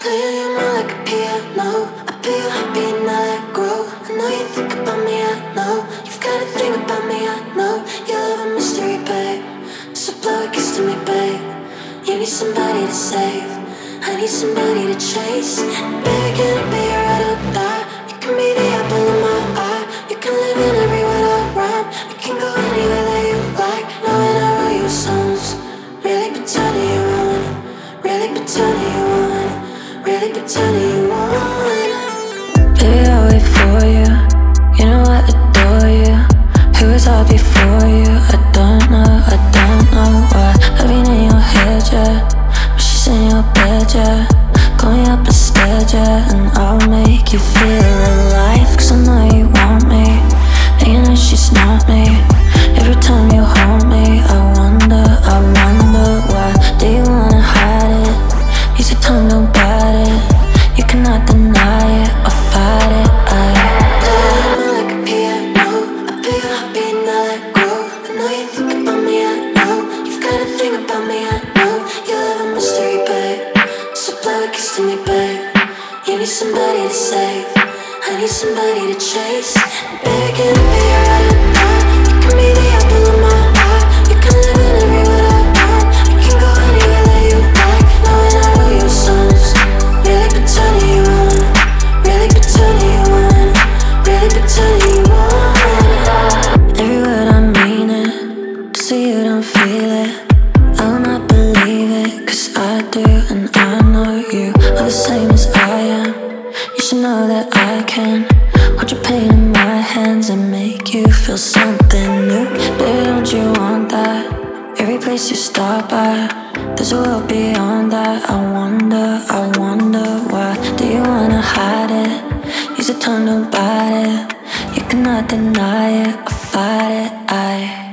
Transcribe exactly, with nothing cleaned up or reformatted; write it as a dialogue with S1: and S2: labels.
S1: Play you more like a piano. I feel you happy and I let go. I know you think about me, I know. You've got a thing about me, I know. You love a mystery, babe. So blow a kiss to me, babe. You need somebody to save. I need somebody to chase. Baby, can I be your ride or die? You can be the apple of my eye. You can live in every word I rhyme. We can go anywhere that you like. Know when I wrote you songs. Really pretending you want it. Really pretending you want it. Really pretending you want it.
S2: Baby, I'll wait for you. You know I adore you. Who was I before you? I don't know, I don't know why. I've been in your head, yeah. But she's in your bed, yeah. Call me up instead, yeah. And I'll make you feel alive. Cause I know you want me. And you know she's not me. Every time you hold me, I wonder, I wonder why. Do you wanna hide it? Use your tongue, don't bite it. You cannot deny it or fight it. I
S1: Play more like a piano. I feel you happy and I let go. I know you think about me, I know. You've got a thing about me, I know. You love a mystery, babe. So blow a kiss to me, babe. You need somebody to save. I need somebody to chase. Baby, can I be your ride or die? You can be the apple of my eye. You can live in every word I write. We can go anywhere that you like. Know when I wrote you songs. Really pretending you want it. Really pretending you want it. Really pretending you want it.
S2: every word I mean it. So you don't feel it. I will not believe it. Cause I do and I know you are the same as I am. You should know that I can hold your pain in my hands and make you feel something new. Baby, don't you want that? Every place you stop by, there's a world beyond that. I wonder, I wonder why. Do you wanna hide it? Use your tongue, don't bite it. You cannot deny it or fight it. I